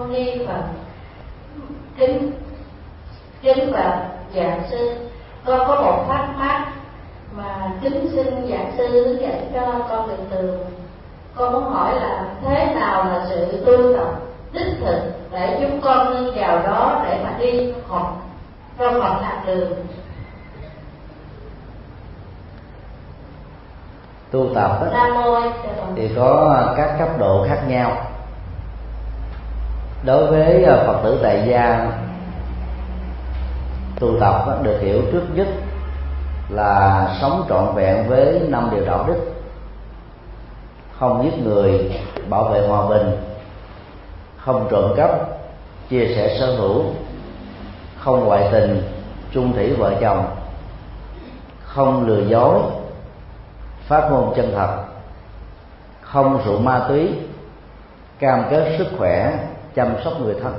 Con nghi Phật. Kính bạch giảng sư, con có một thắc mắc mà kính xin giảng sư hướng dẫn cho con được tường. Con muốn hỏi là thế nào là sự tu tập đích thực để chúng con nương vào đó để mà đi học trong Phật lạc đường? Tu tập thì có các cấp độ khác nhau. Đối với Phật tử tại gia, tu tập được hiểu trước nhất là sống trọn vẹn với 5 điều đạo đức: không giết người, bảo vệ hòa bình, không trộm cắp, chia sẻ sở hữu, không ngoại tình, chung thủy vợ chồng, không lừa dối, phát ngôn chân thật, không rượu ma túy, cam kết sức khỏe, chăm sóc người thân.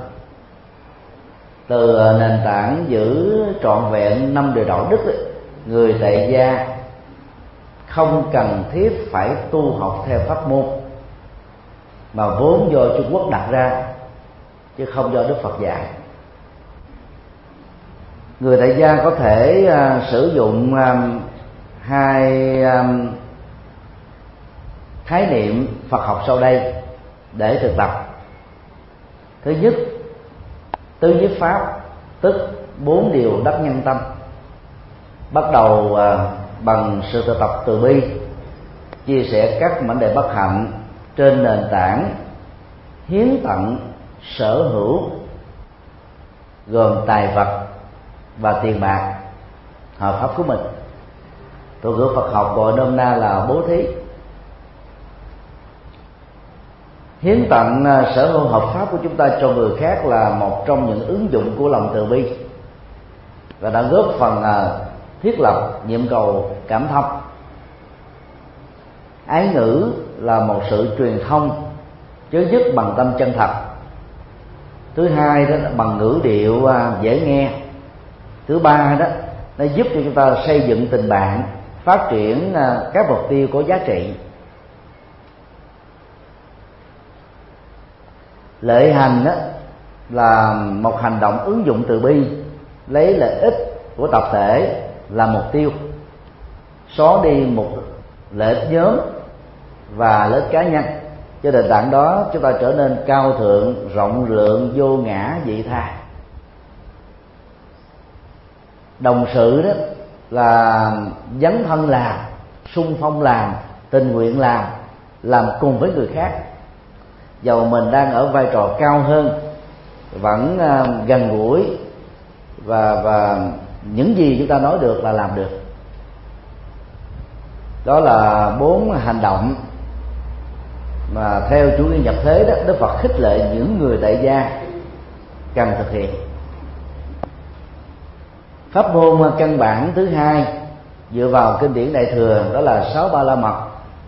Từ nền tảng giữ trọn vẹn 5 điều đạo đức ấy, người tại gia không cần thiết phải tu học theo pháp môn mà vốn do Trung Quốc đặt ra, chứ không do Đức Phật dạy. Người tại gia có thể sử dụng hai khái niệm Phật học sau đây để thực tập. Thứ nhất, tứ nhất pháp, tức 4 điều đắc nhân tâm. Bắt đầu bằng sự thực tập từ bi, chia sẻ các mảnh đề bất hạnh trên nền tảng hiến tặng sở hữu gồm tài vật và tiền bạc hợp pháp của mình. Thuật ngữ Phật học gọi nôm na là bố thí. Hiến tặng sở hữu hợp pháp của chúng ta cho người khác là một trong những ứng dụng của lòng từ bi và đã góp phần thiết lập nhiệm cầu cảm thông. Ái ngữ là một sự truyền thông chớ dứt bằng tâm chân thật. Thứ hai đó là bằng ngữ điệu dễ nghe. Thứ ba đó, nó giúp cho chúng ta xây dựng tình bạn, phát triển các mục tiêu có giá trị. Lợi hành đó là một hành động ứng dụng từ bi, lấy lợi ích của tập thể là mục tiêu, xóa đi một lợi ích nhóm và lợi ích cá nhân. Cho nền tảng đó chúng ta trở nên cao thượng, rộng lượng, vô ngã, vị tha. Đồng sự đó là dấn thân làm, xung phong làm, tình nguyện làm cùng với người khác. Dầu mình đang ở vai trò cao hơn, vẫn gần gũi và những gì chúng ta nói được là làm được. Đó là 4 hành động mà theo chủ nghĩa nhập thế đó, Đức Phật khích lệ những người tại gia cần thực hiện. Pháp môn căn bản thứ hai dựa vào kinh điển Đại thừa đó là 6 Ba La Mật.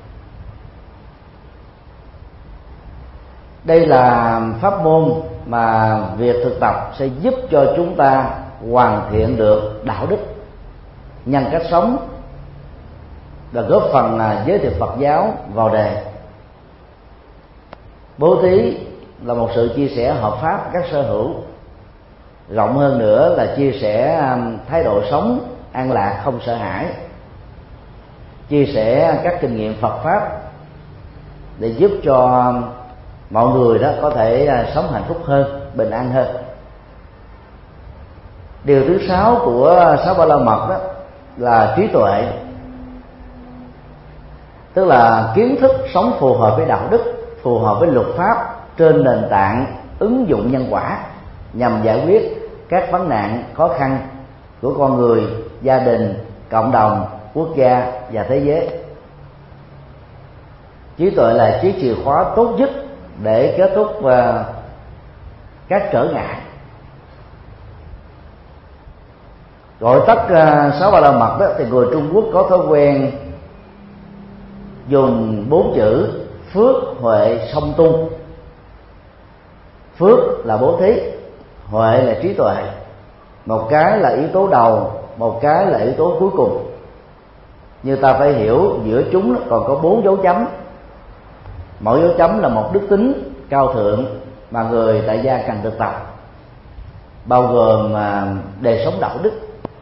Đây là pháp môn mà việc thực tập sẽ giúp cho chúng ta hoàn thiện được đạo đức, nhân cách sống và góp phần giới thiệu Phật giáo vào đề. Bố thí là một sự chia sẻ hợp pháp các sở hữu. Rộng hơn nữa là chia sẻ thái độ sống an lạc, không sợ hãi, chia sẻ các kinh nghiệm Phật pháp để giúp cho mọi người đó có thể sống hạnh phúc hơn, bình an hơn. Điều thứ 6 của 6 Ba La Mật đó là trí tuệ, tức là kiến thức sống phù hợp với đạo đức, phù hợp với luật pháp trên nền tảng ứng dụng nhân quả nhằm giải quyết các vấn nạn khó khăn của con người, gia đình, cộng đồng, quốc gia và thế giới. Trí tuệ là chiếc chìa khóa tốt nhất để kết thúc các trở ngại. Gọi tắt 6 Ba La Mật đó, thì người Trung Quốc có thói quen dùng 4 chữ phước, huệ, song tu. Phước là bố thí, huệ là trí tuệ. Một cái là yếu tố đầu, một cái là yếu tố cuối cùng. Như ta phải hiểu giữa chúng còn có 4 dấu chấm. Mỗi dấu chấm là một đức tính cao thượng mà người tại gia cần thực tập, bao gồm đời sống đạo đức,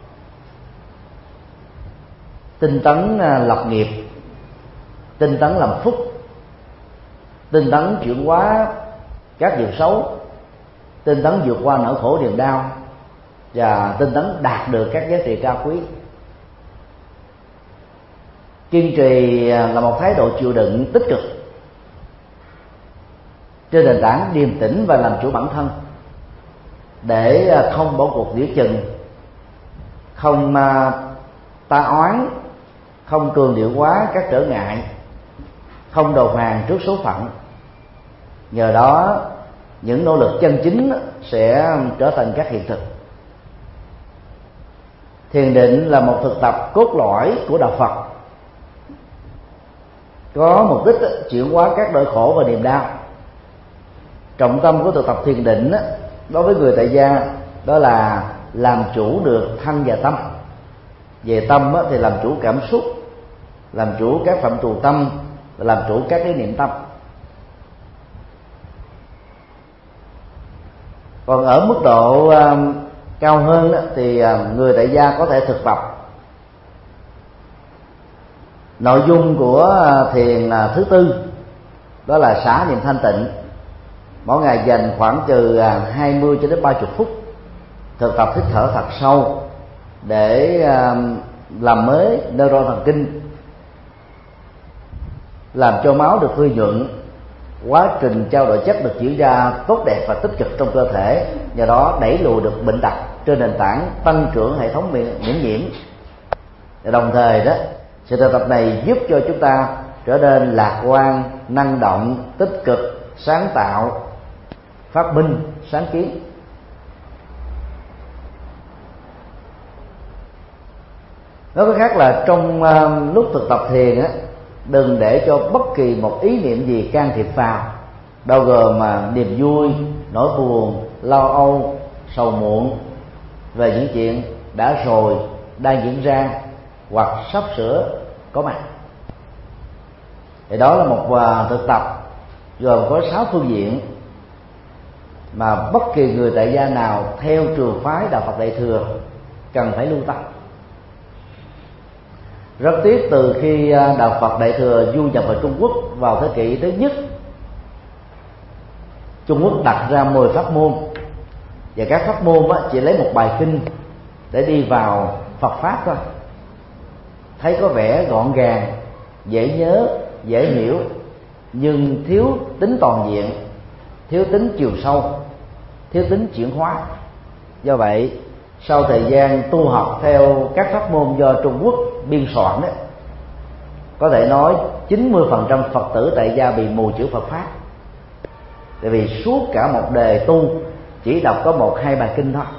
tinh tấn lập nghiệp, tinh tấn làm phúc, tinh tấn chuyển hóa các việc xấu, tinh tấn vượt qua nỗi khổ niềm đau, và tinh tấn đạt được các giá trị cao quý. Kiên trì là một thái độ chịu đựng tích cực trên nền tảng điềm tĩnh và làm chủ bản thân, để không bỏ cuộc giữa chừng, không ta oán, không cường điệu quá các trở ngại, không đầu hàng trước số phận. Nhờ đó những nỗ lực chân chính sẽ trở thành các hiện thực. Thiền định là một thực tập cốt lõi của đạo Phật, có mục đích chuyển hóa các nỗi khổ và niềm đau. Trọng tâm của thực tập thiền định đối với người tại gia đó là làm chủ được thân và tâm. Về tâm thì làm chủ cảm xúc, làm chủ các phạm trù tâm, làm chủ các cái niệm tâm. Còn ở mức độ cao hơn thì người tại gia có thể thực tập nội dung của thiền thứ tư, đó là xả niệm thanh tịnh. Mỗi ngày dành khoảng từ 20 cho đến 30 phút thực tập hít thở thật sâu để làm mới neuron thần kinh, làm cho máu được tươi nhuận, quá trình trao đổi chất được diễn ra tốt đẹp và tích cực trong cơ thể, nhờ đó đẩy lùi được bệnh tật trên nền tảng tăng trưởng hệ thống miễn nhiễm. Và đồng thời đó, sự thực tập này giúp cho chúng ta trở nên lạc quan, năng động, tích cực, sáng tạo, phát minh, sáng kiến. Nói cách khác là trong lúc thực tập thiền đừng để cho bất kỳ một ý niệm gì can thiệp vào, bao gồm niềm vui, nỗi buồn, lo âu, sầu muộn về những chuyện đã rồi, đang diễn ra hoặc sắp sửa có mặt. Thì đó là một thực tập gồm có 6 phương diện mà bất kỳ người tại gia nào theo trường phái Đạo Phật Đại Thừa cần phải lưu tâm. Rất tiếc từ khi Đạo Phật Đại Thừa du nhập vào Trung Quốc vào thế kỷ thứ nhất, Trung Quốc đặt ra 10 pháp môn, và các pháp môn chỉ lấy một bài kinh để đi vào Phật pháp thôi. Thấy có vẻ gọn gàng, dễ nhớ, dễ hiểu, nhưng thiếu tính toàn diện, thiếu tính chiều sâu, thiếu tính chuyển hóa. Do vậy, sau thời gian tu học theo các pháp môn do Trung Quốc biên soạn đó, có thể nói 90% Phật tử tại gia bị mù chữ Phật pháp. Tại vì suốt cả một đời tu chỉ đọc có 1-2 bài kinh thôi.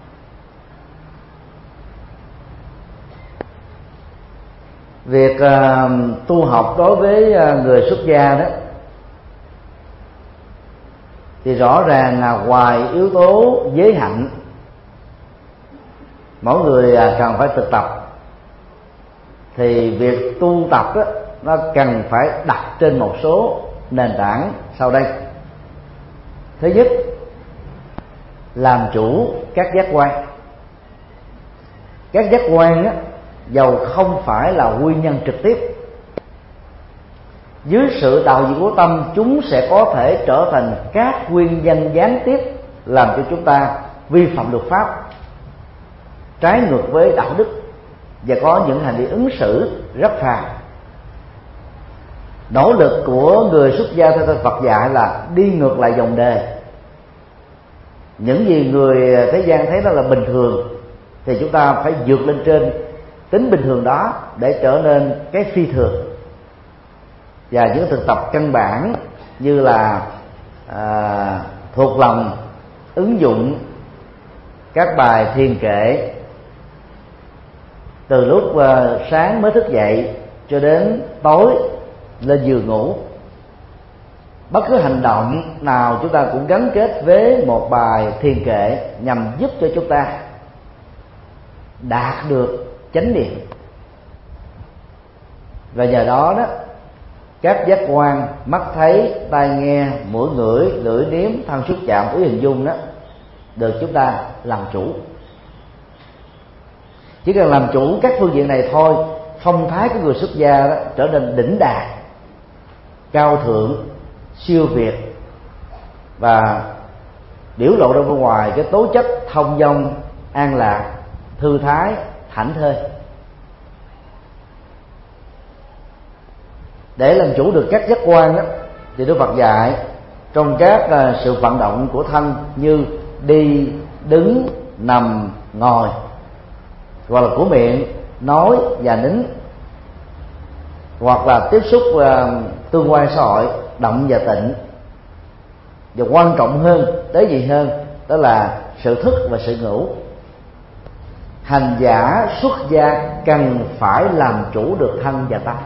Việc tu học đối với người xuất gia đó thì rõ ràng là ngoài yếu tố giới hạnh, mỗi người cần phải thực tập, thì việc tu tập đó, nó cần phải đặt trên một số nền tảng sau đây. Thứ nhất, làm chủ các giác quan. Các giác quan đó, dầu không phải là nguyên nhân trực tiếp, dưới sự đạo diễn của tâm, chúng sẽ có thể trở thành các nguyên nhân gián tiếp làm cho chúng ta vi phạm luật pháp, trái ngược với đạo đức, và có những hành vi ứng xử rất phàm. Nỗ lực của người xuất gia theo Phật dạy là đi ngược lại dòng đề. Những gì người thế gian thấy đó là bình thường, thì chúng ta phải vượt lên trên tính bình thường đó để trở nên cái phi thường. Và những thực tập căn bản như là thuộc lòng, ứng dụng các bài thiền kệ từ lúc sáng mới thức dậy cho đến tối lên giường ngủ. Bất cứ hành động nào chúng ta cũng gắn kết với một bài thiền kệ nhằm giúp cho chúng ta đạt được chánh niệm. Và nhờ đó các giác quan mắt thấy, tai nghe, mũi ngửi, lưỡi nếm, thân xúc chạm, ý hình dung đó được chúng ta làm chủ. Chỉ cần làm chủ các phương diện này thôi, phong thái của người xuất gia đó trở nên đỉnh đạt, cao thượng, siêu việt, và biểu lộ ra bên ngoài cái tố chất thông dong, an lạc, thư thái, thảnh thơi. Để làm chủ được các giác quan đó, thì Đức Phật dạy trong các sự vận động của thân như đi, đứng, nằm, ngồi, hoặc là của miệng, nói và nín, hoặc là tiếp xúc tương quan xã hội, động và tịnh. Và quan trọng hơn, tới gì hơn, đó là sự thức và sự ngủ. Hành giả xuất gia cần phải làm chủ được thân và tâm.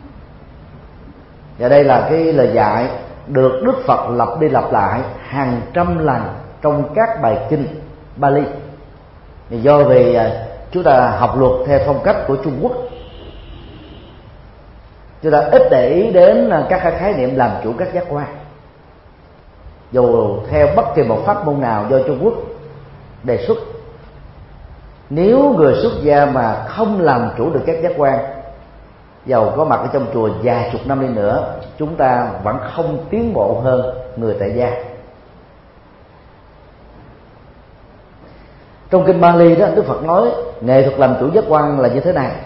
Và đây là cái lời dạy được Đức Phật lặp đi lặp lại hàng trăm lần trong các bài kinh Bali. Do vì chúng ta học luật theo phong cách của Trung Quốc, chúng ta ít để ý đến các khái niệm làm chủ các giác quan. Dù theo bất kỳ một pháp môn nào do Trung Quốc đề xuất, nếu người xuất gia mà không làm chủ được các giác quan, dầu có mặt ở trong chùa vài chục năm đi nữa, chúng ta vẫn không tiến bộ hơn người tại gia. Trong kinh Bali đó, Đức Phật nói nghệ thuật làm chủ giác quan là như thế này.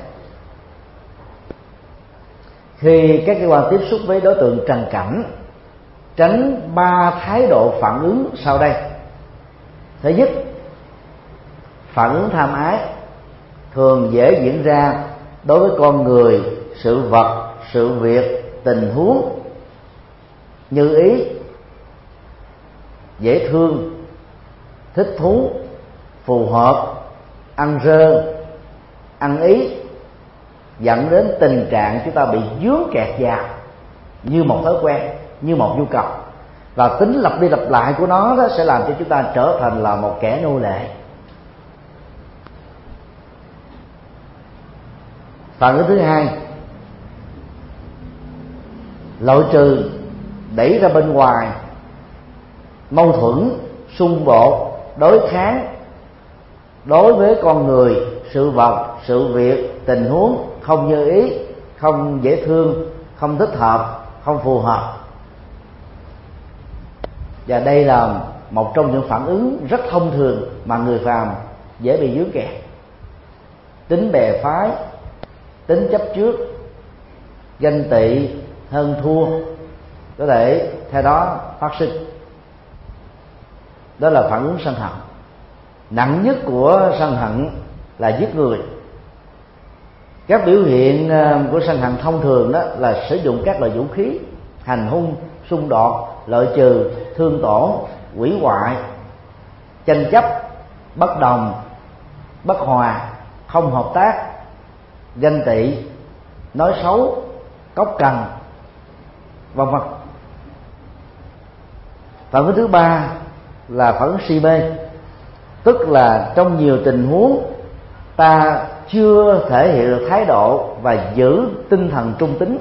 Khi các giác quan tiếp xúc với đối tượng trần cảnh, tránh 3 thái độ phản ứng sau đây. Thứ nhất, phản ứng tham ái thường dễ diễn ra đối với con người, sự vật, sự việc, tình huống như ý, dễ thương, thích thú, phù hợp, ăn rơ, ăn ý, dẫn đến tình trạng chúng ta bị vướng kẹt vào như một thói quen, như một nhu cầu, và tính lặp đi lặp lại của nó đó sẽ làm cho chúng ta trở thành là một kẻ nô lệ. Phản ứng thứ hai, loại trừ, đẩy ra bên ngoài, mâu thuẫn, xung đột, đối kháng đối với con người, sự vật, sự việc, tình huống không như ý, không dễ thương, không thích hợp, không phù hợp. Và đây là một trong những phản ứng rất thông thường mà người phàm dễ bị vướng kẹt. Tính bè phái, tính chấp trước, ganh tị, hơn thua có thể theo đó phát sinh. Đó là phản ứng sân hận. Nặng nhất của sân hận là giết người. Các biểu hiện của sân hận thông thường đó là sử dụng các loại vũ khí, hành hung, xung đột, loại trừ, thương tổn, hủy hoại, tranh chấp, bất đồng, bất hòa, không hợp tác, ganh tị, nói xấu, cốc cần, vân vân. Phản ứng thứ ba là phản ứng si mê, tức là trong nhiều tình huống ta chưa thể hiện được thái độ và giữ tinh thần trung tín.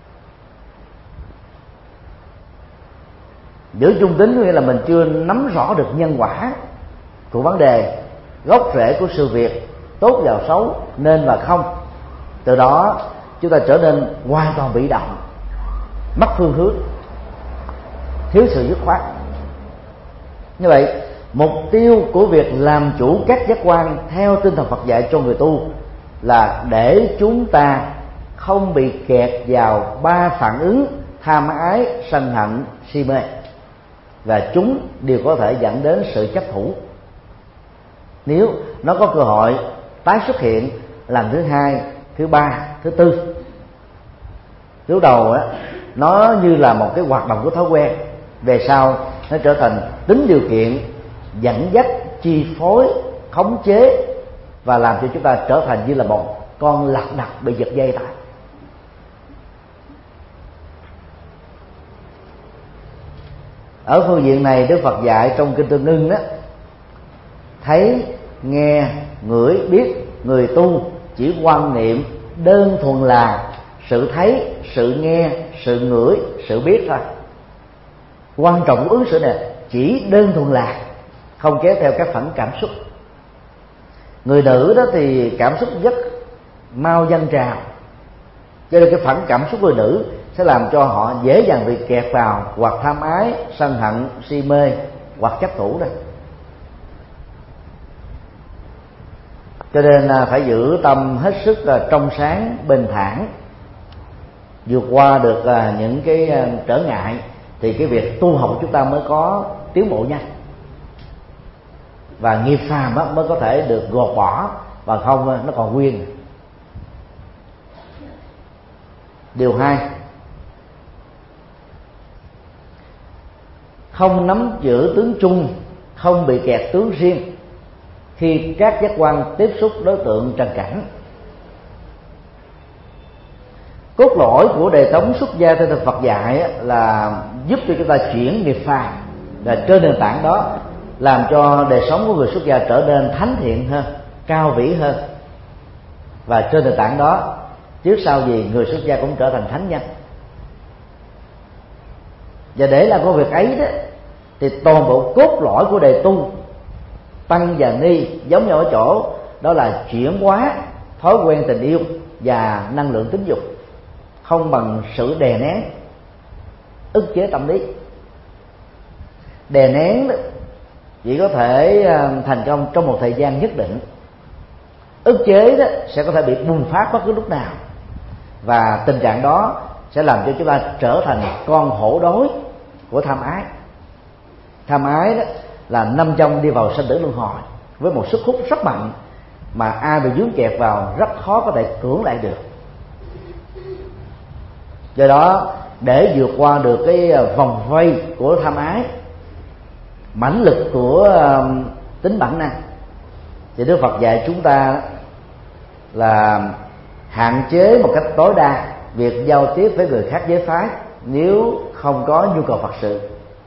Giữ trung tín nghĩa là mình chưa nắm rõ được nhân quả của vấn đề, gốc rễ của sự việc, tốt và xấu, nên và không. Từ đó chúng ta trở nên hoàn toàn bị động, mất phương hướng, thiếu sự dứt khoát. Như vậy, mục tiêu của việc làm chủ các giác quan theo tinh thần Phật dạy cho người tu là để chúng ta không bị kẹt vào 3 phản ứng tham ái, sân hận, si mê, và chúng đều có thể dẫn đến sự chấp thủ. Nếu nó có cơ hội tái xuất hiện lần thứ 2, thứ 3, thứ 4, lúc đầu á, nó như là một cái hoạt động của thói quen, về sau nó trở thành tính điều kiện dẫn dắt, chi phối, khống chế, và làm cho chúng ta trở thành như là một con lạc đật bị giật dây tại. Ở phương diện này, Đức Phật dạy trong kinh Tương Ưng đó, thấy, nghe, ngửi, biết, người tu chỉ quan niệm đơn thuần là sự thấy, sự nghe, sự ngửi, sự biết thôi. Quan trọng của ứng xử này chỉ đơn thuần là không kéo theo các phản cảm xúc. Người nữ đó thì cảm xúc rất mau dâng trào, cho nên cái phản cảm xúc người nữ sẽ làm cho họ dễ dàng bị kẹt vào hoặc tham ái, sân hận, si mê hoặc chấp thủ đây. Cho nên phải giữ tâm hết sức trong sáng, bình thản, vượt qua được những cái trở ngại thì cái việc tu học của chúng ta mới có tiến bộ nhanh, và nghiệp phàm mới có thể được gột bỏ, và không nó còn nguyên. Điều 2, không nắm giữ tướng chung, không bị kẹt tướng riêng khi các giác quan tiếp xúc đối tượng trần cảnh. Cốt lõi của đời sống xuất gia theo Phật dạy là giúp cho chúng ta chuyển nghiệp phàm, và trên nền tảng đó làm cho đời sống của người xuất gia trở nên thánh thiện hơn, cao vĩ hơn, và trên nền tảng đó trước sau gì người xuất gia cũng trở thành thánh nhân. Và để làm công việc ấy đó thì toàn bộ cốt lõi của đề tu tăng và ni giống nhau ở chỗ đó là chuyển hóa thói quen tình yêu và năng lượng tính dục, không bằng sự đè nén, ức chế tâm lý. Đè nén đó chỉ có thể thành công trong một thời gian nhất định, ức chế đó sẽ có thể bị bùng phát bất cứ lúc nào, và tình trạng đó sẽ làm cho chúng ta trở thành con hổ đói của tham ái. Tham ái đó là năm trong đi vào sanh tử luân hồi với một sức hút rất mạnh, mà ai bị vướng kẹt vào rất khó có thể cưỡng lại được. Do đó để vượt qua được cái vòng vây của tham ái, mãnh lực của tính bản năng, thì Đức Phật dạy chúng ta là hạn chế một cách tối đa việc giao tiếp với người khác giới phái nếu không có nhu cầu Phật sự.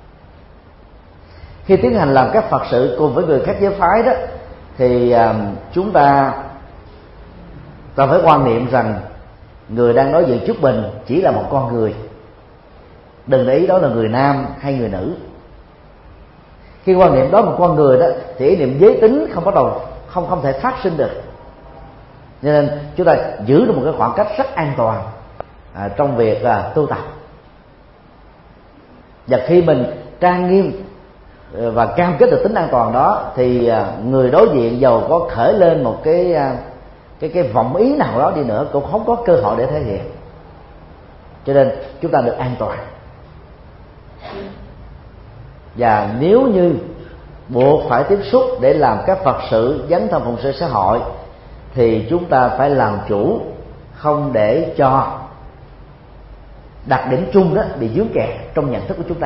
Khi tiến hành làm các Phật sự cùng với người khác giới phái đó thì chúng ta phải quan niệm rằng người đang nói chuyện trước mình chỉ là một con người, đừng để ý đó là người nam hay người nữ. Khi quan niệm đó một con người đó thì ý niệm giới tính không thể phát sinh được. Cho nên chúng ta giữ được một cái khoảng cách rất an toàn trong việc tu tập. Và khi mình trang nghiêm và cam kết được tính an toàn đó thì người đối diện giàu có khởi lên một cái vọng ý nào đó đi nữa cũng không có cơ hội để thể hiện. Cho nên chúng ta được an toàn. Và nếu như buộc phải tiếp xúc để làm các Phật sự dấn thân phụng sự xã hội thì chúng ta phải làm chủ, không để cho đặc điểm chung đó bị vướng kẹt trong nhận thức của chúng ta.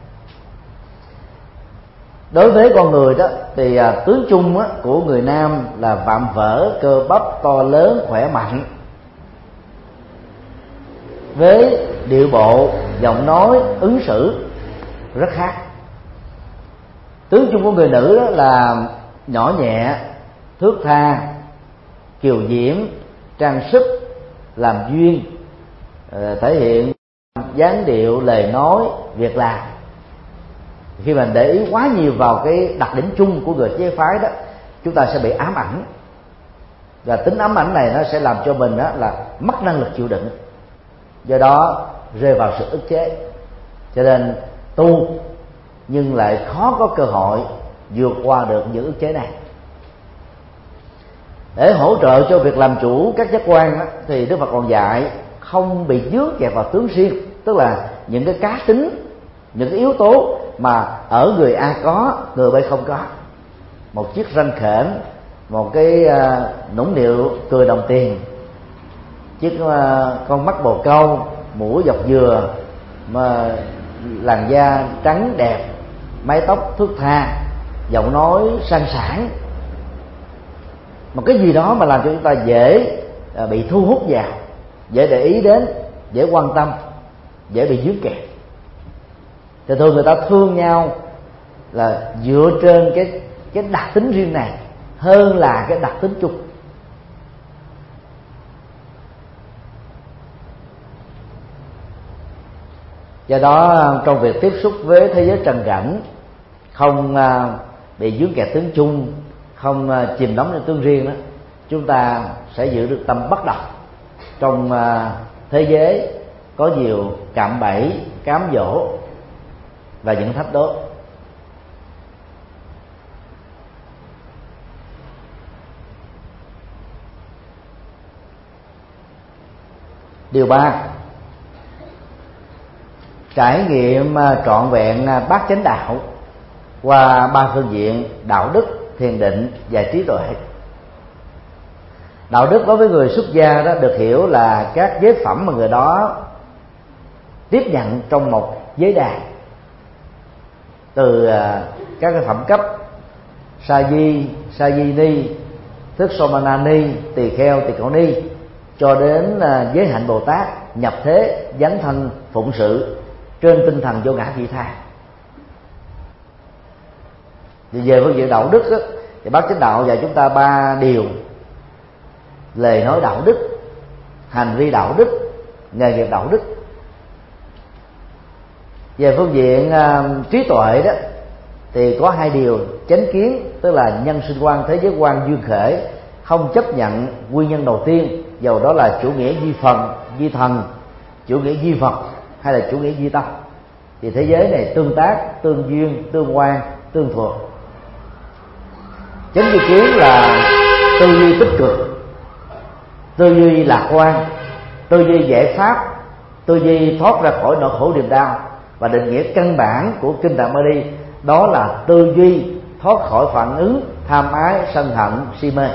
Đối với con người đó thì tướng chung của người nam là vạm vỡ, cơ bắp to lớn, khỏe mạnh, với điệu bộ, giọng nói, ứng xử rất khác. Tướng chung của người nữ đó là nhỏ nhẹ, thướt tha, kiều diễm, trang sức, làm duyên, thể hiện dáng điệu, lời nói, việc làm. Khi mình để ý quá nhiều vào cái đặc điểm chung của người giới phái đó, chúng ta sẽ bị ám ảnh, và tính ám ảnh này nó sẽ làm cho mình đó là mất năng lực chịu đựng, do đó rơi vào sự ức chế. Cho nên tu nhưng lại khó có cơ hội vượt qua được những ức chế này. Để hỗ trợ cho việc làm chủ các giác quan đó, thì Đức Phật còn dạy không bị vướng kẹt vào tướng riêng, tức là những cái cá tính, những cái yếu tố mà ở người A có, người B không có. Một chiếc răng khểnh, một cái nũng nịu cười đồng tiền, chiếc con mắt bồ câu, mũi dọc dừa, mà làn da trắng đẹp, mái tóc thướt tha, giọng nói sang sảng, một cái gì đó mà làm cho chúng ta dễ bị thu hút vào, dễ để ý đến, dễ quan tâm, dễ bị vướng kẹt. Thì thường người ta thương nhau là dựa trên cái đặc tính riêng này hơn là cái đặc tính chung. Do đó trong việc tiếp xúc với thế giới trần cảnh, không bị dướng kẹt tướng chung, không chìm đắm trong tướng riêng đó, chúng ta sẽ giữ được tâm bất động trong thế giới có nhiều cạm bẫy, cám dỗ và những thách đố. Điều 3, trải nghiệm trọn vẹn bát chánh đạo qua 3 phương diện: đạo đức, thiền định và trí tuệ. Đạo đức đối với người xuất gia đó được hiểu là các giới phẩm mà người đó tiếp nhận trong một giới đàn, từ các cái phẩm cấp sa di, sa di ni, thức somana ni, tỳ kheo, tỳ kheo ni, cho đến giới hạnh Bồ Tát, nhập thế, dấn thân, phụng sự trên tinh thần vô ngã vị tha. Thì về phương diện đạo đức đó, thì bát chánh đạo dạy chúng ta 3 điều: lời nói đạo đức, hành vi đạo đức, nghề nghiệp đạo đức. Về phương diện trí tuệ đó thì có 2 điều: chánh kiến, tức là nhân sinh quan, thế giới quan, duyên khởi, không chấp nhận nguyên nhân đầu tiên, dầu đó là chủ nghĩa duy phần, duy thần, chủ nghĩa duy vật hay là chủ nghĩa duy tâm. Thì thế giới này tương tác, tương duyên, tương quan, tương thuộc. Chánh duy kiến là tư duy tích cực, tư duy lạc quan, tư duy giải pháp, tư duy thoát ra khỏi nỗi khổ niềm đau. Và định nghĩa căn bản của kinh Tạng Bali đó là tư duy thoát khỏi phản ứng tham ái, sân hận, si mê.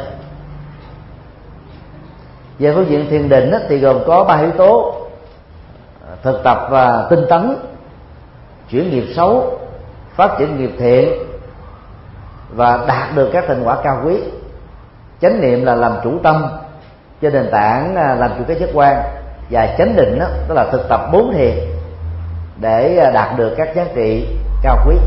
Về phương diện thiền định thì gồm có 3 yếu tố: thực tập và tinh tấn, chuyển nghiệp xấu, phát triển nghiệp thiện và đạt được các thành quả cao quý. Chánh niệm là làm chủ tâm trên nền tảng làm chủ cái giác quan, và chánh định đó là thực tập 4 thiền để đạt được các giá trị cao quý.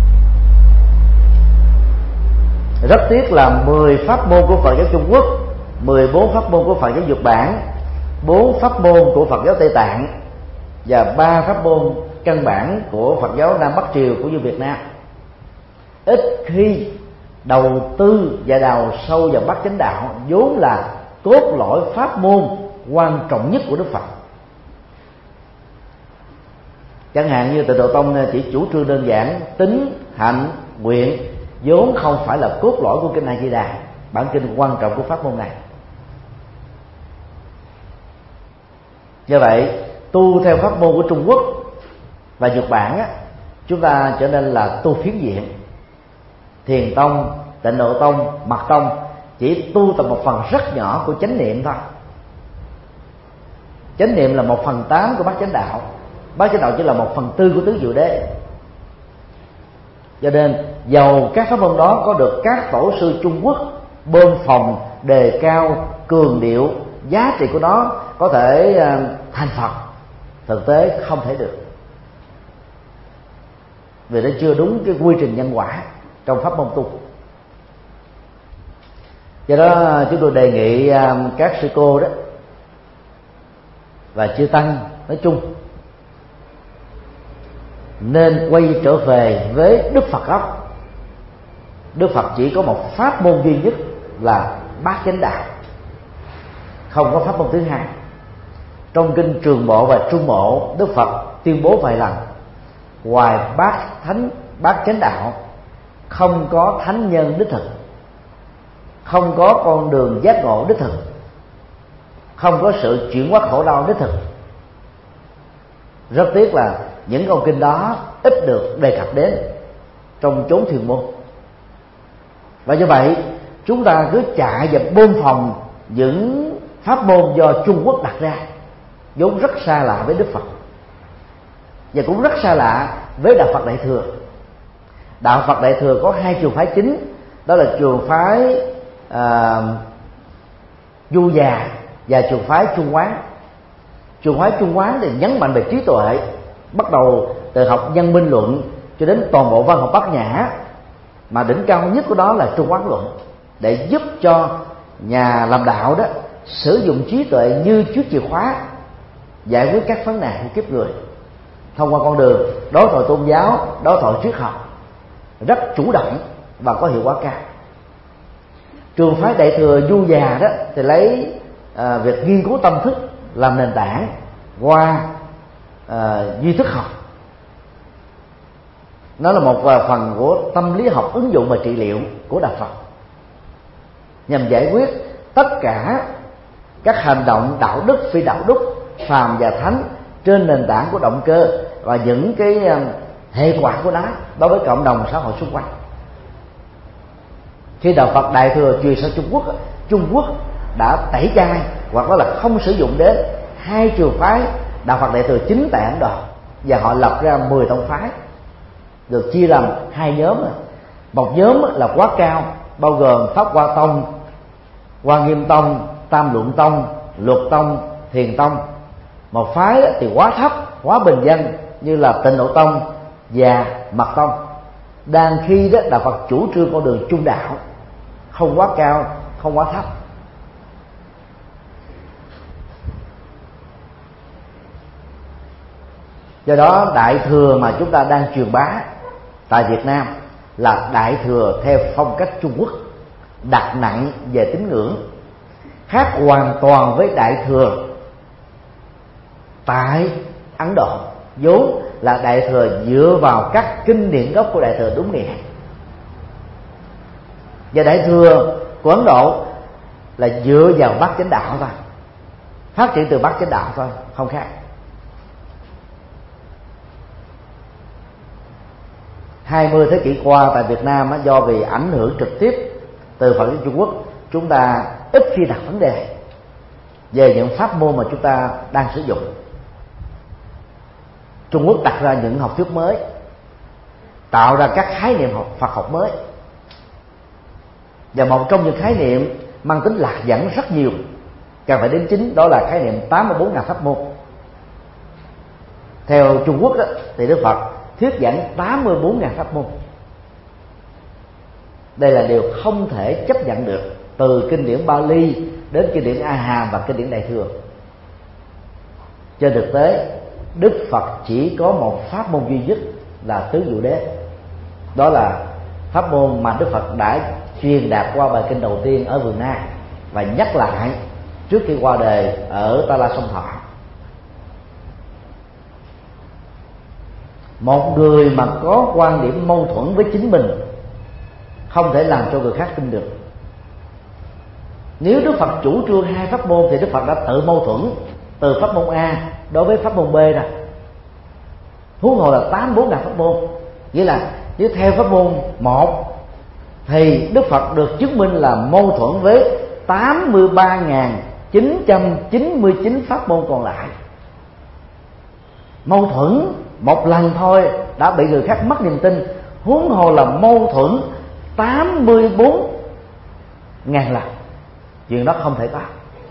Rất tiếc là 10 pháp môn của Phật giáo Trung Quốc, 14 pháp môn của Phật giáo Nhật Bản, 4 pháp môn của Phật giáo Tây Tạng và 3 pháp môn căn bản của Phật giáo Nam Bắc Triều cũng như Việt Nam ít khi đầu tư và đào sâu vào bát chánh đạo, vốn là cốt lõi pháp môn quan trọng nhất của Đức Phật. Chẳng hạn như Tịnh Độ Tông chỉ chủ trương đơn giản tín, hạnh, nguyện, vốn không phải là cốt lõi của kinh A Di Đà, bản kinh quan trọng của pháp môn này. Do vậy, tu theo pháp môn của Trung Quốc và Nhật Bản á, chúng ta trở nên là tu phiến diện. Thiền tông, Tịnh Độ Tông, Mật tông chỉ tu tập một phần rất nhỏ của chánh niệm thôi. Chánh niệm là 1/8 của bát chánh đạo, bát chánh đạo chỉ là 1/4 của tứ diệu đế. Cho nên dầu các pháp môn đó có được các tổ sư Trung Quốc bơm phòng, đề cao, cường điệu giá trị của nó có thể thành Phật, thực tế không thể được, vì nó chưa đúng cái quy trình nhân quả trong pháp môn tu. Do đó chúng tôi đề nghị các sư cô đó và chư tăng nói chung nên quay trở về với Đức Phật gốc. Đức Phật chỉ có một pháp môn duy nhất là bát chánh đạo, không có pháp môn thứ hai. Trong kinh Trường Bộ và Trung Bộ, Đức Phật tuyên bố vài lần ngoài bát chánh đạo không có thánh nhân đích thực, không có con đường giác ngộ đích thực, không có sự chuyển hóa khổ đau đích thực. Rất tiếc là những câu kinh đó ít được đề cập đến trong chốn thiền môn. Và như vậy chúng ta cứ chạy và bơm phòng những pháp môn do Trung Quốc đặt ra, vốn rất xa lạ với Đức Phật và cũng rất xa lạ với Đạo Phật Đại Thừa. Đạo Phật Đại Thừa có 2 trường phái chính, đó là trường phái Du Già và trường phái Trung Quán. Trường phái Trung Quán thì nhấn mạnh về trí tuệ, bắt đầu từ học nhân minh luận cho đến toàn bộ văn học Bát Nhã, mà đỉnh cao nhất của đó là Trung Quán luận, để giúp cho nhà làm đạo đó sử dụng trí tuệ như chiếc chìa khóa giải quyết các vấn nạn của kiếp người. thông qua con đường đối thoại tôn giáo, đối thoại triết học, rất chủ động và có hiệu quả cao. Trường phái Đại thừa Du Già đó thì lấy việc nghiên cứu tâm thức làm nền tảng qua duy thức học. Nó là một phần của tâm lý học ứng dụng và trị liệu của đạo Phật, nhằm giải quyết tất cả các hành động đạo đức, phi đạo đức, phàm và thánh trên nền tảng của động cơ và những cái hệ quả của nó đối với cộng đồng xã hội xung quanh. Khi đạo Phật Đại thừa truyền sang Trung Quốc đã tẩy chay hoặc là không sử dụng đến hai trường phái đạo Phật Đại thừa chính tại Ấn Độ, và họ lập ra 10 tông phái, được chia làm hai nhóm. Một nhóm là quá cao, bao gồm Pháp Hoa Tông, Hoa Nghiêm Tông, Tam Luận Tông, Luật Tông, Thiền Tông. Một phái thì quá thấp, quá bình dân như là Tịnh Độ Tông và Mật Tông. Đang khi đó đạo Phật chủ trương con đường trung đạo, không quá cao, không quá thấp. Do đó Đại thừa mà chúng ta đang truyền bá tại Việt Nam là Đại thừa theo phong cách Trung Quốc, đặt nặng về tín ngưỡng, khác hoàn toàn với Đại thừa tại Ấn Độ, vốn là Đại thừa dựa vào các kinh điển gốc của Đại thừa đúng nghĩa. Và Đại thừa của Ấn Độ là dựa vào Bát Chánh Đạo thôi, phát triển từ Bát Chánh Đạo thôi, không khác. 20 thế kỷ qua tại Việt Nam do vì ảnh hưởng trực tiếp từ Phật giáo Trung Quốc, chúng ta ít khi đặt vấn đề về những pháp môn mà chúng ta đang sử dụng. Trung Quốc đặt ra những học thuyết mới, tạo ra các khái niệm Phật học mới, và một trong những khái niệm mang tính lạc dẫn rất nhiều cần phải đến chính, đó là khái niệm 84.000 pháp môn. Theo Trung Quốc đó, thì Đức Phật thuyết giảng 84.000 pháp môn. Đây là điều không thể chấp nhận được, từ kinh điển Bali đến kinh điển A Hàm và kinh điển Đại thừa. Trên thực tế, Đức Phật chỉ có một pháp môn duy nhất là tứ diệu đế. Đó là pháp môn mà Đức Phật đã truyền đạt qua bài kinh đầu tiên ở Vườn Na và nhắc lại trước khi qua đời ở Ta La Sông Thọ. Một người mà có quan điểm mâu thuẫn với chính mình không thể làm cho người khác tin được. Nếu Đức Phật chủ trương hai pháp môn thì Đức Phật đã tự mâu thuẫn từ pháp môn A đối với pháp môn B ra, huống hồ là 84.000 pháp môn. Nghĩa là nếu theo pháp môn 1 thì Đức Phật được chứng minh là mâu thuẫn với 83.999 pháp môn còn lại. Mâu thuẫn một lần thôi đã bị người khác mất niềm tin, huống hồ là mâu thuẫn 84.000 lần. Chuyện đó không thể có.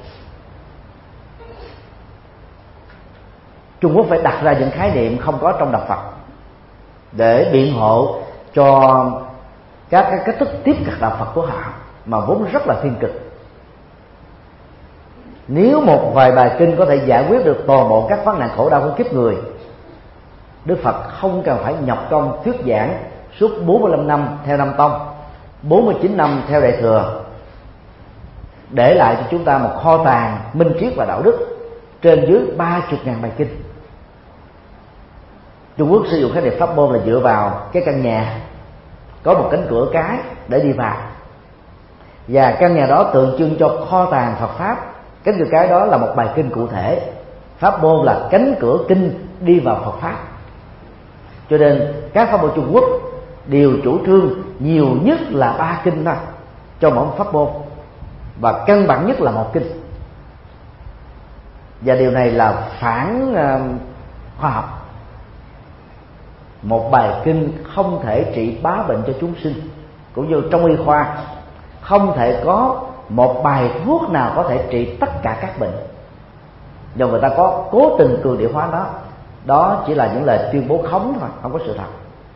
Trung Quốc phải đặt ra những khái niệm không có trong đạo Phật để biện hộ cho các cái cách thức tiếp cận đạo Phật của họ mà vốn rất là thiên cực. Nếu một vài bài kinh có thể giải quyết được toàn bộ các vấn nạn khổ đau của kiếp người, Đức Phật không cần phải nhọc công thuyết giảng suốt 45 năm theo Nam Tông, 49 năm theo Đại thừa, để lại cho chúng ta một kho tàng minh triết và đạo đức trên dưới 30.000 bài kinh. Trung Quốc sử dụng khái niệm pháp môn là dựa vào cái căn nhà có một cánh cửa cái để đi vào, và căn nhà đó tượng trưng cho kho tàng Phật pháp. Cánh cửa cái đó là một bài kinh cụ thể, pháp môn là cánh cửa kinh đi vào Phật pháp. Cho nên các pháp môn Trung Quốc đều chủ trương nhiều nhất là 3 kinh thôi cho mỗi pháp môn, và căn bản nhất là một kinh. Và điều này là phản khoa học. Một bài kinh không thể trị bá bệnh cho chúng sinh, cũng như trong y khoa không thể có một bài thuốc nào có thể trị tất cả các bệnh. Do người ta có cố tình cường điệu hóa đó, đó chỉ là những lời tuyên bố khống thôi, không có sự thật.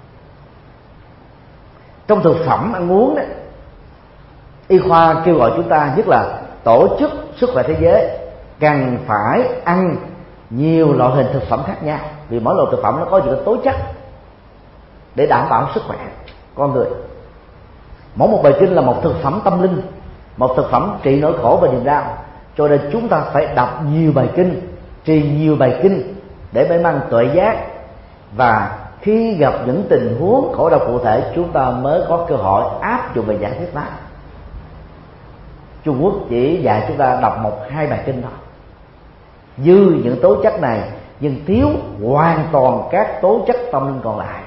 Trong thực phẩm ăn uống đấy, y khoa kêu gọi chúng ta, nhất là Tổ chức Sức khỏe Thế giới, cần phải ăn nhiều loại hình thực phẩm khác nhau, vì mỗi loại thực phẩm nó có những tố chất để đảm bảo sức khỏe con người. Mỗi một bài kinh là một thực phẩm tâm linh, một thực phẩm trị nỗi khổ và niềm đau. Cho nên chúng ta phải đọc nhiều bài kinh, trì nhiều bài kinh để may mắn tuệ giác, và khi gặp những tình huống khổ đau cụ thể chúng ta mới có cơ hội áp dụng và giải quyết nó. Trung Quốc chỉ dạy chúng ta đọc 1-2 bài kinh thôi, dư những tố chất này nhưng thiếu hoàn toàn các tố chất tâm linh còn lại.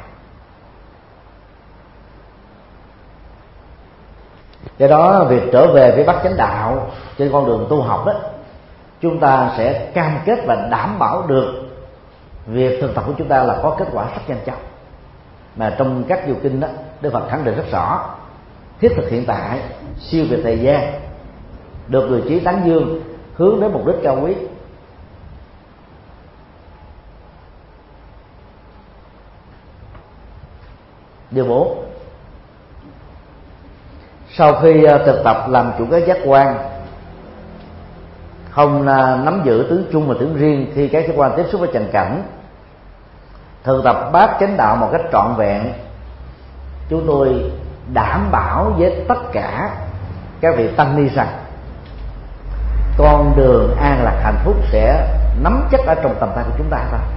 Do đó việc trở về với bát chánh đạo trên con đường tu học đó, chúng ta sẽ cam kết và đảm bảo được việc thực tập của chúng ta là có kết quả rất nhanh chóng. Mà trong các điều kinh đó, Đức Phật khẳng định rất rõ: thiết thực hiện tại, siêu việt thời gian, được người trí tán dương, hướng đến mục đích cao quý. Điều 4, sau khi thực tập làm chủ các giác quan, không nắm giữ tướng chung và tướng riêng khi các giác quan tiếp xúc với trần cảnh, thực tập bát chánh đạo một cách trọn vẹn, chúng tôi đảm bảo với tất cả các vị tăng ni rằng con đường an lạc hạnh phúc sẽ nắm chắc ở trong tầm tay của chúng ta thôi.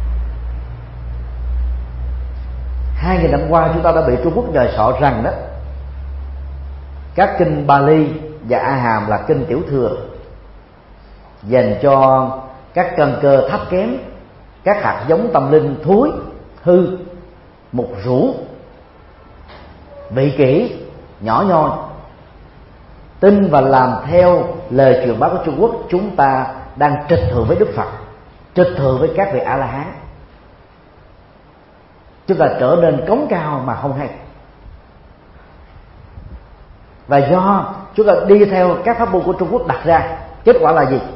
2.000 năm qua chúng ta đã bị Trung Quốc nhồi sọ rằng đó các kinh Bali và A Hàm là kinh tiểu thừa, dành cho các căn cơ thấp kém, các hạt giống tâm linh thối, hư, mục rũ, vị kỷ, nhỏ nhoi. Tin và làm theo lời truyền bá của Trung Quốc, chúng ta đang trịch thượng với Đức Phật, trịch thượng với các vị A-la-hán. Chúng ta trở nên cống cao mà không hay. Và do chúng ta đi theo các pháp môn của Trung Quốc đặt ra, kết quả là gì?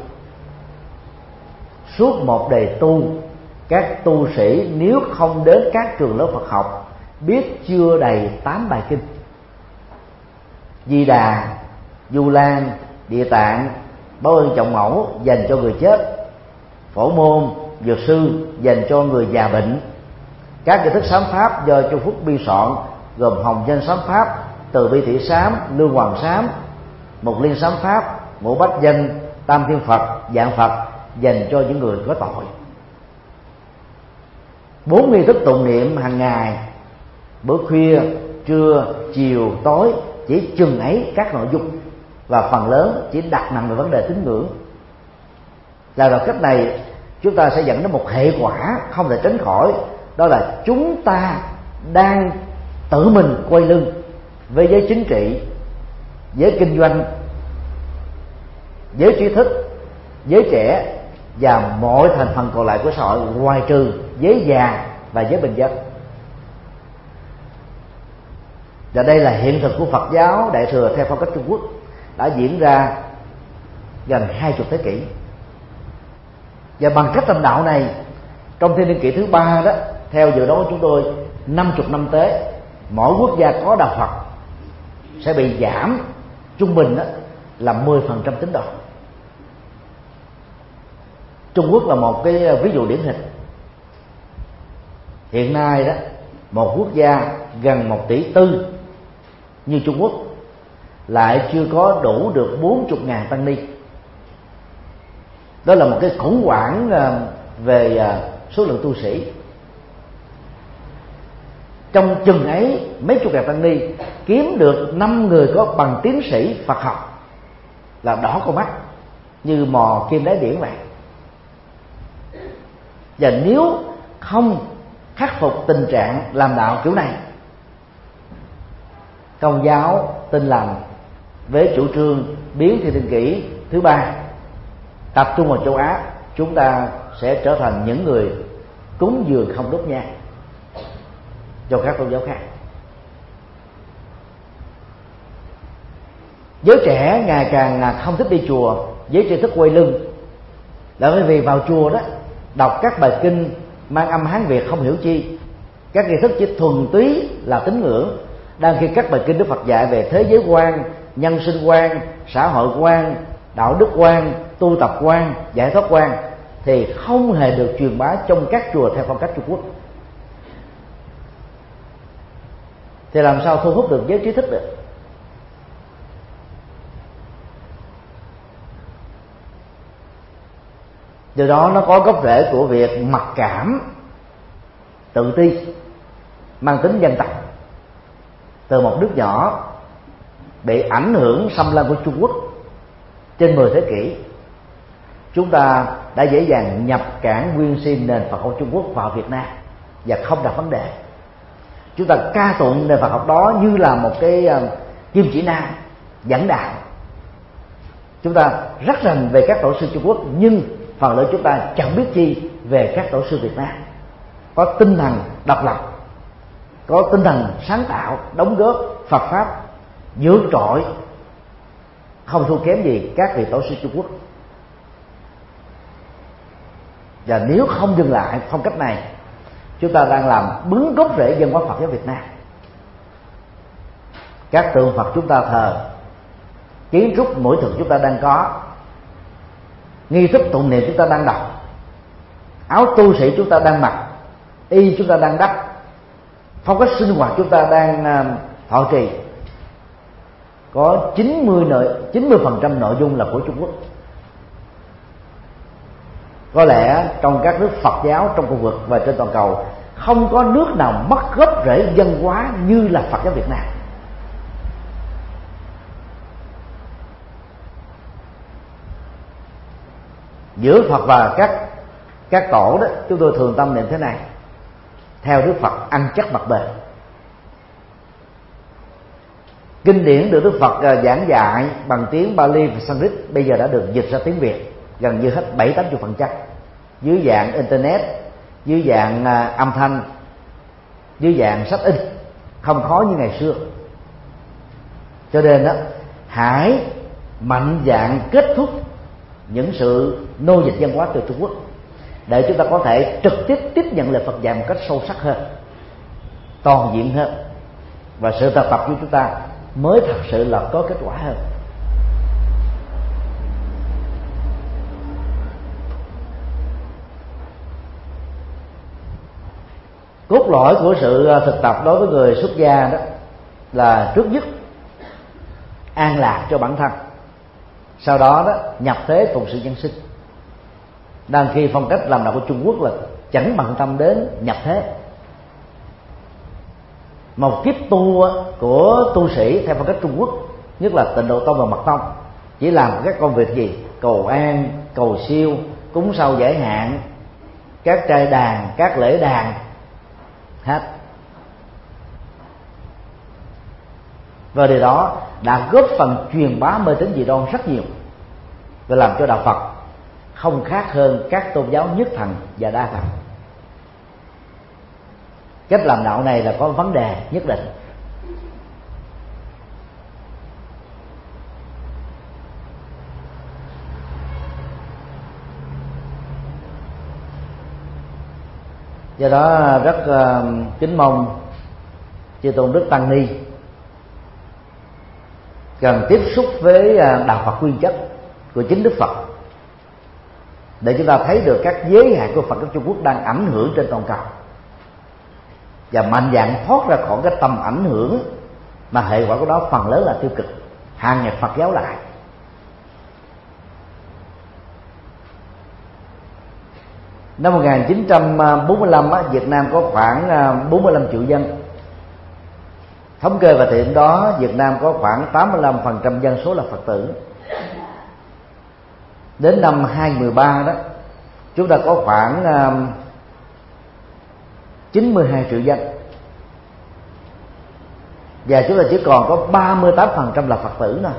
Suốt một đời tu, các tu sĩ nếu không đến các trường lớp Phật học biết chưa đầy 8 bài kinh: Di Đà, Du Lan, Địa Tạng, Báo Ân Trọng Mẫu dành cho người chết, Phổ Môn, Dược Sư dành cho người già bệnh, các kiến thức sám pháp do Trung Quốc biên soạn gồm Hồng Danh sám pháp, Từ Bi Thị sám, Lương Hoàng sám, Mục Liên sám pháp, Ngũ Bách Danh, Tam Thiên Phật, Dạng Phật dành cho những người có tội. 4 nghi thức tụng niệm hàng ngày, bữa khuya, trưa, chiều, tối, chỉ chừng ấy các nội dung, và phần lớn chỉ đặt nặng về vấn đề tín ngưỡng. Là bằng cách này chúng ta sẽ dẫn đến một hệ quả không thể tránh khỏi, đó là chúng ta đang tự mình quay lưng với giới chính trị, giới kinh doanh, giới trí thức, giới trẻ và mọi thành phần còn lại của xã hội, ngoài trừ giới già và giới bình dân. Và đây là hiện thực của Phật giáo Đại thừa theo phong cách Trung Quốc, đã diễn ra gần 20 thế kỷ. Và bằng cách làm đạo này, trong thiên niên kỷ thứ 3 đó, theo dự đoán của chúng tôi, 50 năm tới, mỗi quốc gia có đạo Phật sẽ bị giảm trung bình đó là 10% tín đồ. Trung Quốc là một cái ví dụ điển hình. Hiện nay đó, một quốc gia gần 1,4 tỷ như Trung Quốc lại chưa có đủ được 40.000 tăng ni. Đó là một cái khủng hoảng về số lượng tu sĩ. Trong chừng ấy mấy chục ngàn tăng ni kiếm được 5 người có bằng tiến sĩ Phật học là đỏ con mắt như mò kim đáy biển vậy. Và nếu không khắc phục tình trạng làm đạo kiểu này, Công giáo Tin Lành với chủ trương biến thiên niên kỷ thứ 3 tập trung vào châu Á, chúng ta sẽ trở thành những người cúng dường không đốt nhang cho các tôn giáo khác. Giới trẻ ngày càng không thích đi chùa, giới tri thức quay lưng, là bởi vì vào chùa đó đọc các bài kinh mang âm Hán Việt không hiểu chi, các nghi thức chỉ thuần túy là tín ngưỡng, đang khi các bài kinh Đức Phật dạy về thế giới quan, nhân sinh quan, xã hội quan, đạo đức quan, tu tập quan, giải thoát quan thì không hề được truyền bá trong các chùa theo phong cách Trung Quốc. Thì làm sao thu hút được giới trí thức được? Điều đó nó có gốc rễ của việc mặc cảm, tự ti, mang tính dân tộc. Từ một nước nhỏ bị ảnh hưởng xâm lăng của Trung Quốc trên 10 thế kỷ, chúng ta đã dễ dàng nhập cảng nguyên si nền Phật học Trung Quốc vào Việt Nam và không đặt vấn đề. Chúng ta ca tụng nền Phật học đó như là một cái kim chỉ nam dẫn đạo. Chúng ta rất rành về các tổ sư Trung Quốc, nhưng phần lớn chúng ta chẳng biết chi về các tổ sư Việt Nam. Có tinh thần độc lập, có tinh thần sáng tạo, đóng góp Phật pháp vượt trội, không thua kém gì các vị tổ sư Trung Quốc. Và nếu không dừng lại phong cách này, chúng ta đang làm bứng gốc rễ văn hóa Phật giáo Việt Nam. Các tượng Phật chúng ta thờ, kiến trúc mỗi thực chúng ta đang có, nghi thức tụng niệm chúng ta đang đọc, áo tu sĩ chúng ta đang mặc, y chúng ta đang đắp, phong cách sinh hoạt chúng ta đang thọ trì, có 90% nội dung là của Trung Quốc. Có lẽ trong các nước Phật giáo trong khu vực và trên toàn cầu, không có nước nào mất gốc rễ văn hóa như là Phật giáo Việt Nam. Giữa Phật và các tổ đó, chúng tôi thường tâm niệm thế này: theo Đức Phật ăn chắc mặc bền. Kinh điển được Đức Phật giảng dạy bằng tiếng Pali và Sanskrit bây giờ đã được dịch ra tiếng Việt gần như hết 70-80%, dưới dạng internet, dưới dạng âm thanh, dưới dạng sách in, không khó như ngày xưa. Cho nên đó, hãy mạnh dạn kết thúc những sự nô dịch văn hóa từ Trung Quốc để chúng ta có thể trực tiếp tiếp nhận lời Phật dạy một cách sâu sắc hơn, toàn diện hơn, và sự thực tập của chúng ta mới thật sự là có kết quả hơn. Cốt lõi của sự thực tập đối với người xuất gia đó là trước nhất an lạc cho bản thân, sau đó nhập thế phụng sự nhân sinh. Đang khi phong cách làm đạo của Trung Quốc là chẳng bận tâm đến nhập thế. Một kiếp tu của tu sĩ theo phong cách Trung Quốc, nhất là Tịnh Độ Tông và Mật Tông, chỉ làm các công việc gì? Cầu an, cầu siêu, cúng sau giải hạn, các trai đàn, các lễ đàn hết. Và điều đó đã góp phần truyền bá mê tín dị đoan rất nhiều, và làm cho đạo Phật không khác hơn các tôn giáo nhất thần và đa thần. Cách làm đạo này là có vấn đề nhất định. Do đó rất kính mong chư tôn đức tăng ni cần tiếp xúc với đạo Phật nguyên chất của chính Đức Phật, để chúng ta thấy được các giới hạn của Phật giáo Trung Quốc đang ảnh hưởng trên toàn cầu, và mạnh dạn thoát ra khỏi cái tầm ảnh hưởng mà hệ quả của nó phần lớn là tiêu cực, hàng nhập Phật giáo lại. Năm 1945 Việt Nam có khoảng 45 triệu dân. Thống kê và thời điểm đó Việt Nam có khoảng 85% dân số là Phật tử. Đến năm 2013 đó, chúng ta có khoảng 92 triệu dân, và chúng ta chỉ còn có 38% là Phật tử thôi.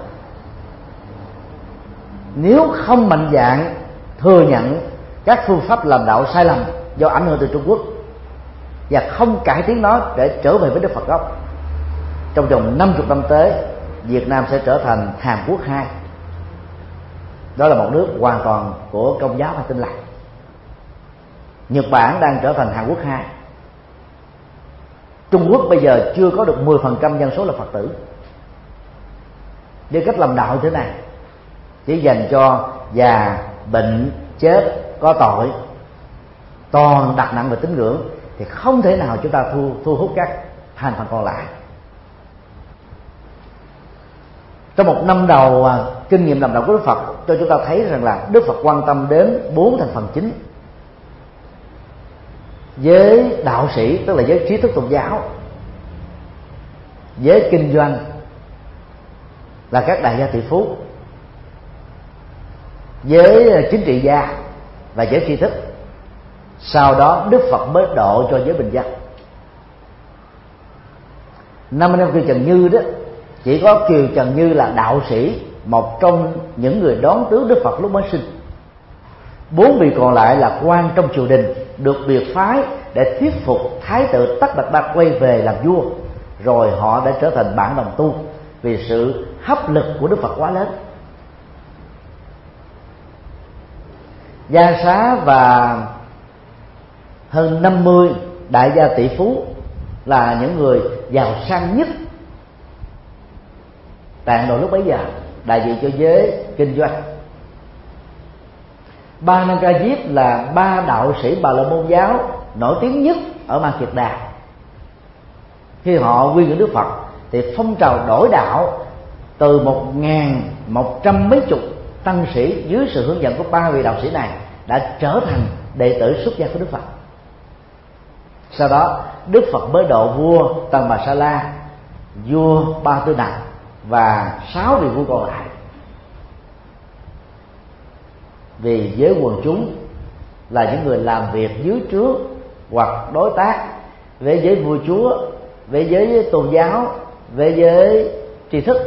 Nếu không mạnh dạn thừa nhận các phương pháp làm đạo sai lầm do ảnh hưởng từ Trung Quốc và không cải tiến nó để trở về với Đức Phật gốc, trong vòng 50 năm tới, Việt Nam sẽ trở thành Hàn Quốc 2. Đó là một nước hoàn toàn của Công giáo và Tin lành. Nhật Bản đang trở thành Hàn Quốc 2. Trung Quốc bây giờ chưa có được 10% dân số là Phật tử. Với cách làm đạo như thế này, chỉ dành cho già, bệnh, chết, có tội, toàn đặt nặng về tín ngưỡng, thì không thể nào chúng ta thu hút các thành phần còn lại. Trong một năm đầu kinh nghiệm làm đạo của Đức Phật cho chúng ta thấy rằng là Đức Phật quan tâm đến 4 thành phần chính: giới đạo sĩ, tức là giới trí thức tôn giáo; giới kinh doanh là các đại gia tỷ phú; giới chính trị gia và giới tri thức. Sau đó Đức Phật mới độ cho giới bình dân. 50 năm Kiều Trần Như đó, chỉ có Kiều Trần Như là đạo sĩ, một trong những người đón tướng Đức Phật lúc mới sinh. 4 vị còn lại là quan trong triều đình, được biệt phái để thuyết phục Thái tử Tất Đạt Đa quay về làm vua, rồi họ đã trở thành bạn đồng tu vì sự hấp lực của Đức Phật quá lớn. Gia Xá và hơn 50 đại gia tỷ phú là những người giàu sang nhất Tạng Độ lúc bấy giờ, đại diện cho giới kinh doanh. Ba Nang Ca Diếp là 3 đạo sĩ Bà La Môn giáo nổi tiếng nhất ở Ma Kiệt Đà. Khi họ quy ngưỡng Đức Phật thì phong trào đổi đạo từ 1.100 mấy chục tăng sĩ dưới sự hướng dẫn của 3 vị đạo sĩ này đã trở thành đệ tử xuất gia của Đức Phật. Sau đó Đức Phật mới độ vua Tần Bà Sa La, vua Ba Tư Nặc và 6 vị vua còn lại. Vì giới quần chúng là những người làm việc dưới trướng hoặc đối tác với giới vua chúa, với giới tôn giáo, với giới tri thức.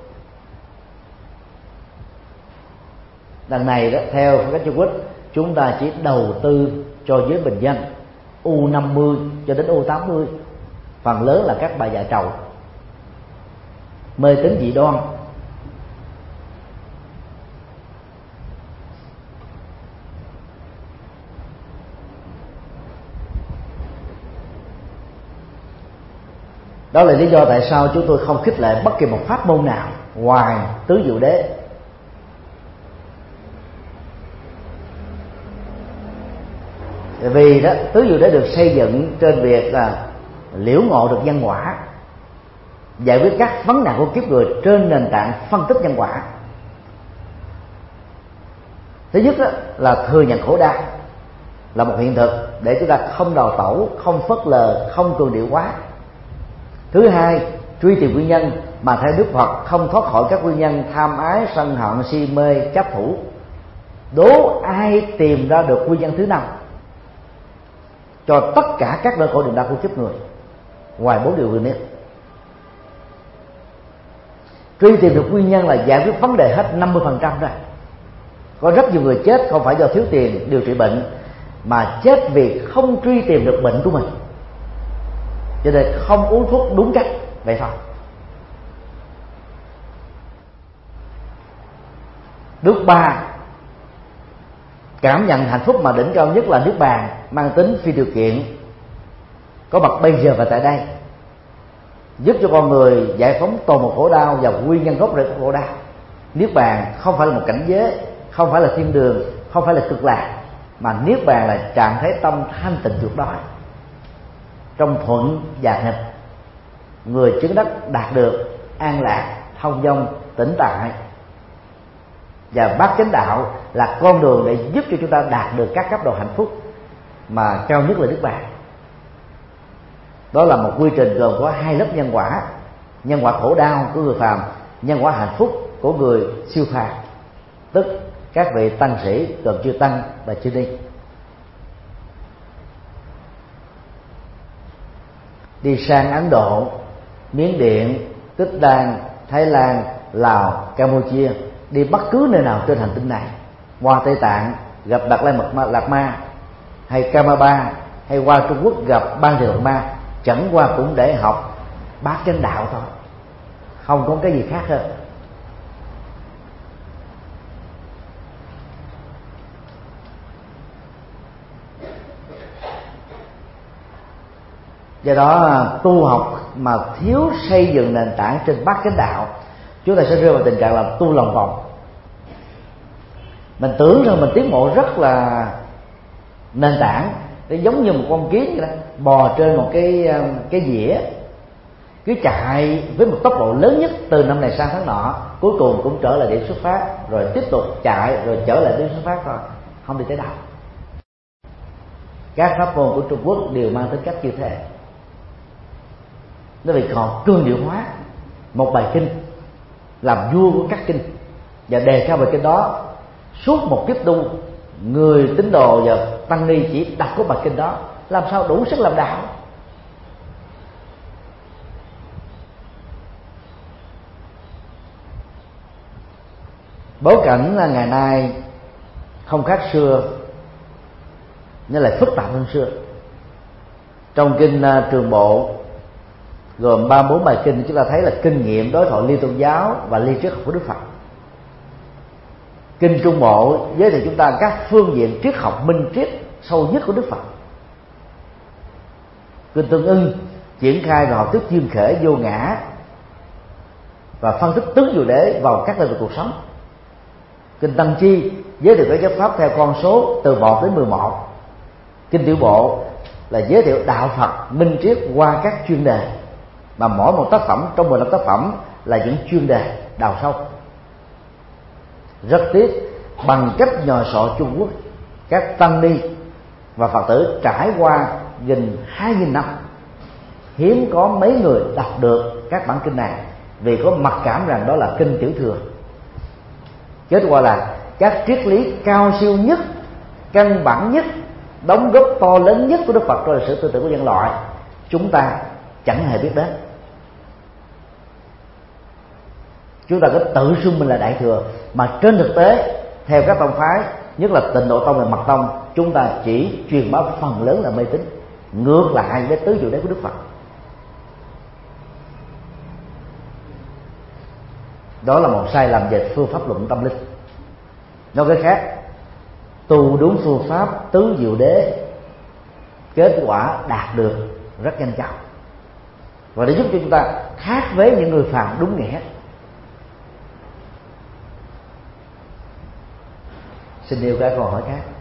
Đằng này đó, theo phong cách Trung Quốc, chúng ta chỉ đầu tư cho giới bình dân U50 cho đến U80, phần lớn là các bà già trầu, mê tín dị đoan. Đó là lý do tại sao chúng tôi không khích lệ bất kỳ một pháp môn nào ngoài tứ diệu đế. Vì đó, tứ diệu đế được xây dựng trên việc là liễu ngộ được nhân quả, giải quyết các vấn nạn của kiếp người trên nền tảng phân tích nhân quả. Thứ nhất đó, là thừa nhận khổ đau là một hiện thực để chúng ta không đào tẩu, không phớt lờ, không cường điệu quá. Thứ hai, truy tìm nguyên nhân, mà theo Đức Phật không thoát khỏi các nguyên nhân tham ái, sân hận, si mê, chấp thủ. Đố ai tìm ra được nguyên nhân thứ 5 cho tất cả các nỗi khổ niềm đau của kiếp người ngoài 4 điều vừa nêu. Truy tìm được nguyên nhân là giải quyết vấn đề hết 50% rồi. Có rất nhiều người chết không phải do thiếu tiền điều trị bệnh, mà chết vì không truy tìm được bệnh của mình, cho nên không uống thuốc đúng cách, vậy thôi. Bước 3, cảm nhận hạnh phúc mà đỉnh cao nhất là niết bàn, mang tính phi điều kiện, có mặt bây giờ và tại đây, giúp cho con người giải phóng toàn bộ khổ đau và nguyên nhân gốc rễ của khổ đau. Niết bàn không phải là một cảnh giới, không phải là thiên đường, không phải là cực lạc, mà niết bàn là trạng thái tâm thanh tịnh tuyệt đối. Trong thuận và nghịch, người chứng đắc đạt được an lạc, thông dong, tĩnh tại. Và bát chánh đạo là con đường để giúp cho chúng ta đạt được các cấp độ hạnh phúc, mà cao nhất là niết bàn. Đó là một quy trình gồm có 2 lớp nhân quả: nhân quả khổ đau của người phàm, nhân quả hạnh phúc của người siêu phàm, tức các vị tăng sĩ gồm chư tăng và chư ni. Đi sang Ấn Độ, Miến Điện, Tích Đan, Thái Lan, Lào, Campuchia, đi bất cứ nơi nào trên hành tinh này, qua Tây Tạng gặp Đạt Lai Lạt Ma, hay Kamaba, hay qua Trung Quốc gặp Ban Trì Lạt Ma, chẳng qua cũng để học bát chánh đạo thôi, không có cái gì khác hơn. Do đó tu học mà thiếu xây dựng nền tảng trên bát chánh đạo, chúng ta sẽ rơi vào tình trạng là tu lòng vòng. Mình tưởng rằng mình tiến bộ rất là nền tảng, nó giống như một con kiến vậy đó, bò trên một cái dĩa, cứ chạy với một tốc độ lớn nhất từ năm này sang tháng nọ, cuối cùng cũng trở lại điểm xuất phát, rồi tiếp tục chạy rồi trở lại điểm xuất phát, rồi không đi tới đâu. Các pháp môn của Trung Quốc đều mang tính cách như thế. Nó bị còn cương điệu hóa một bài kinh, làm vua của các kinh, và đề cao bài kinh đó suốt một kiếp tu. Người tín đồ và tăng ni chỉ đọc cái bài kinh đó, làm sao đủ sức làm đạo. Bối cảnh là ngày nay không khác xưa, nhưng lại phức tạp hơn xưa. Trong kinh Trường Bộ gồm 34 bài kinh, chúng ta thấy là kinh nghiệm đối thoại liên tôn giáo và liên triết học của Đức Phật. Kinh Trung Bộ giới thiệu chúng ta các phương diện triết học minh triết sâu nhất của Đức Phật. Kinh Tương Ưng triển khai vào học thuyết duyên khởi vô ngã và phân tích tứ diệu đế vào các lĩnh vực cuộc sống. Kinh Tăng Chi giới thiệu các giáo pháp theo con số từ 1 đến 11. Kinh Tiểu Bộ là giới thiệu đạo Phật minh triết qua các chuyên đề, mà mỗi một tác phẩm trong 15 tác phẩm là những chuyên đề đào sâu. Rất tiếc, bằng cách nhò sọ Trung Quốc, các tăng ni và Phật tử trải qua gần 2.000 năm, hiếm có mấy người đọc được các bản kinh này, vì có mặc cảm rằng đó là kinh tiểu thừa. Kết quả là các triết lý cao siêu nhất, căn bản nhất, đóng góp to lớn nhất của Đức Phật trong lịch sử tư tưởng của nhân loại, chúng ta chẳng hề biết đến. Chúng ta có tự xưng mình là đại thừa, mà trên thực tế theo các tông phái, nhất là Tịnh Độ Tông và Mật Tông, chúng ta chỉ truyền bá phần lớn là mê tín, ngược lại với tứ diệu đế của Đức Phật. Đó là một sai lầm về phương pháp luận tâm linh. Nói cách khác, tu đúng phương pháp tứ diệu đế, kết quả đạt được rất nhanh chóng, và để giúp cho chúng ta khác với những người phàm đúng nghĩa. Xin yêu các câu hỏi khác.